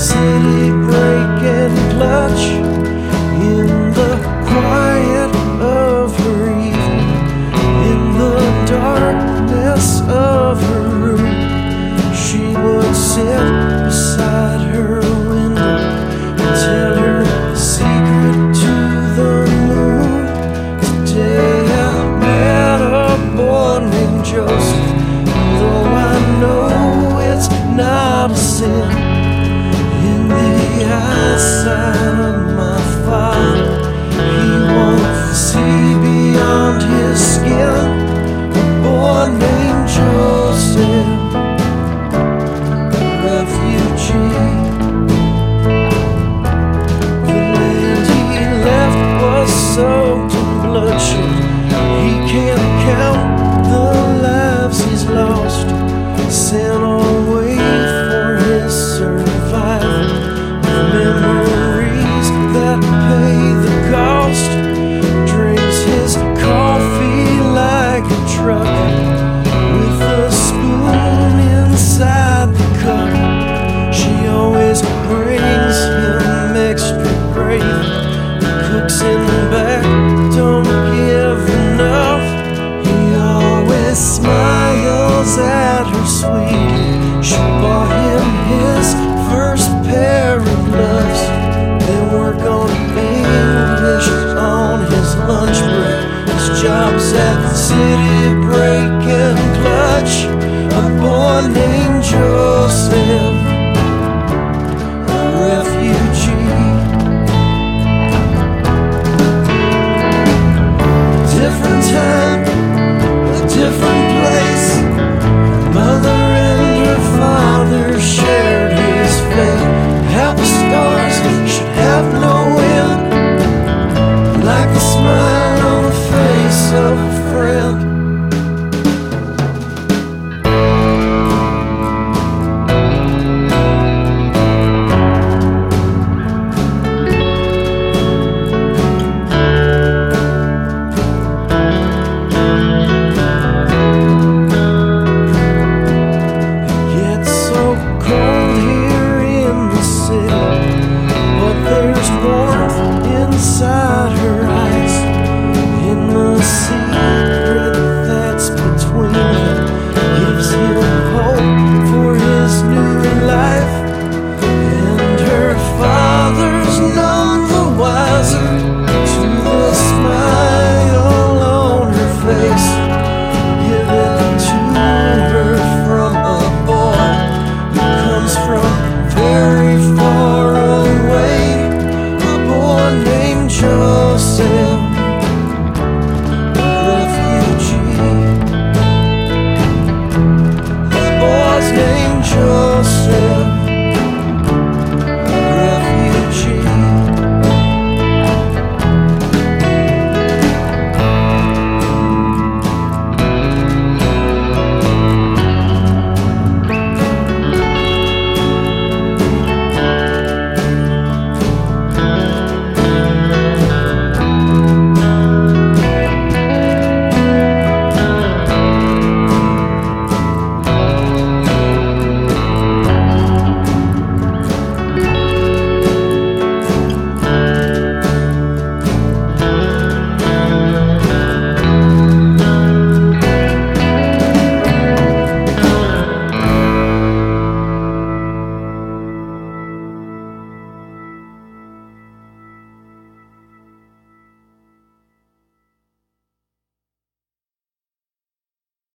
city breaking clutch in the quiet of her evening, in the darkness of her room. She would sit beside her window and tell her secret to the moon. Today I met a boy named Joseph, though I know it's not a sin. In the eyesight of my Father, He won't see beyond His skin. A boy named Joseph, refugee. The land he left was soaked in bloodshed. He can't count the lives he's lost, sent away for his survival, with memories that pay the cost. Drinks his coffee like a truck, with a spoon inside the cup. She always brings